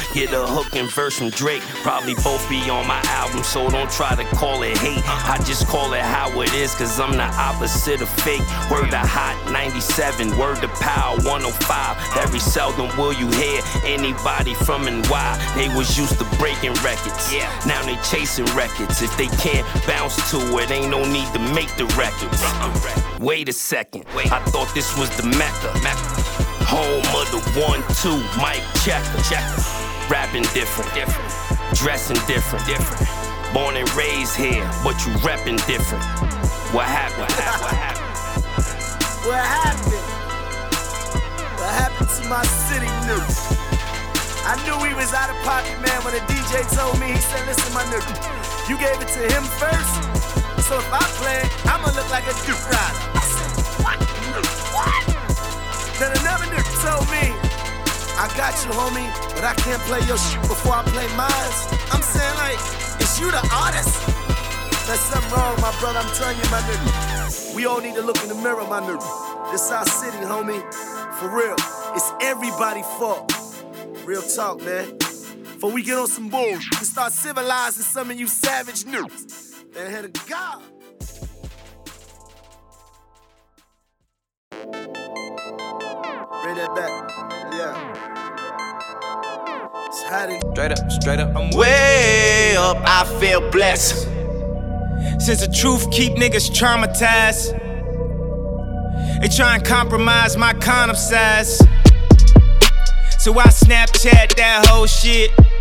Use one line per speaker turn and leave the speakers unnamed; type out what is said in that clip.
Get a hook and verse from Drake. Probably both be on my album, so don't try to call it hate. I just call it how it is, cause I'm the opposite of fake. Word to Hot 97, word to Power 105. Very seldom will you hear anybody from NY. They was used to breaking records, now they chasing records. If they can't bounce to it, ain't no need to make the records. Wait a second, I thought this was the Mecca. Home of the 1-2, Mike Checker. Rapping different, dressing different. Born and raised here, but you repping different. What happened?
What happened to my city nigga? I knew he was out of pocket, man, when the DJ told me. He said, listen, my nigga, you gave it to him first, so if I play, I'ma look like a Duke rider. I said, what? Then another nigga told me, I got you, homie, but I can't play your shit before I play mine. I'm saying, like, is you the artist? There's something wrong, my brother, I'm telling you, my nigga. We all need to look in the mirror, my nigga. This our city, homie. For real. It's everybody's fault. Real talk, man. Before we get on some bullshit, we start civilizing some of you savage niggas. Man, hand of God. Bring that back. Yeah. It's hot.
Straight up, I'm way up, I feel blessed. Since the truth keep niggas traumatized, they try and compromise my condom size. So I Snapchat that whole shit.